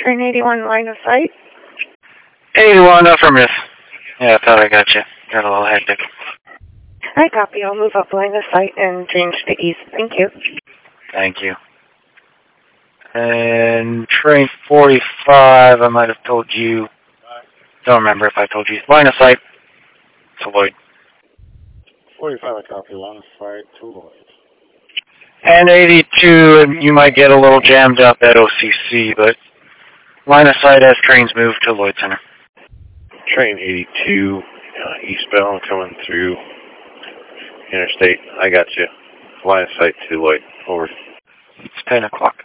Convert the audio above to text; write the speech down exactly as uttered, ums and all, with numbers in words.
Train eighty-one, line of sight. eighty-one, affirmative. Yeah, I thought I got you. Got a little hectic. I copy. I'll move up line of sight and change to east. Thank you. Thank you. And train forty-five, I might have told you. Don't remember if I told you. Line of sight to Lloyd. forty-five, I copy. Line of sight to Lloyd. And eighty-two, you might get a little jammed up at O C C, but line of sight as trains move to Lloyd Center. Train eighty-two, uh, eastbound coming through interstate. I got you. Line of sight to Lloyd. Over. It's ten o'clock.